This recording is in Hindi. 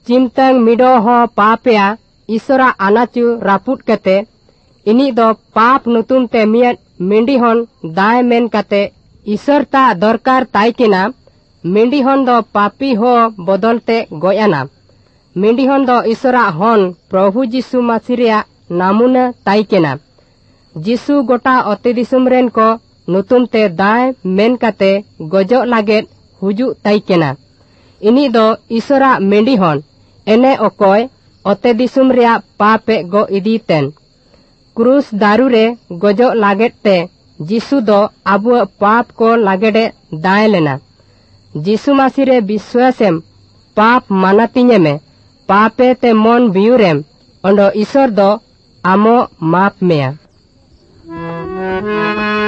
चिमतंग मिडो हो पापया ईश्वरा आनाचु रापुट कते इनी दो पाप नुतुम ते मियत मेंडी हन दाय मेन कते ईश्वर ता दरकार ताइकेना मेंडी हन दो पापी हो बदलते गोयाना मेंडी हन दो ईश्वरा हन प्रभु जीसु मसीरिया नामुना ताइकेना जीसु गोटा अते दिसुम रेन को नुतुम ते दाय मेन कते गजो लागेत हुजु ताइकेना इनी दो ईश्वरा मेंडी हन एने ओकोय अते दिसुम रिया पापे गो इदीतेन क्रूस दारू रे गजो लागेत ते जीसु दो आबु पाप को लागेडे दाय लेना जीसु मसीरे विश्वासेम पाप मानातिnye में पापे ते मन बियुरेम अंडो ईश्वर दो आमो माप मेया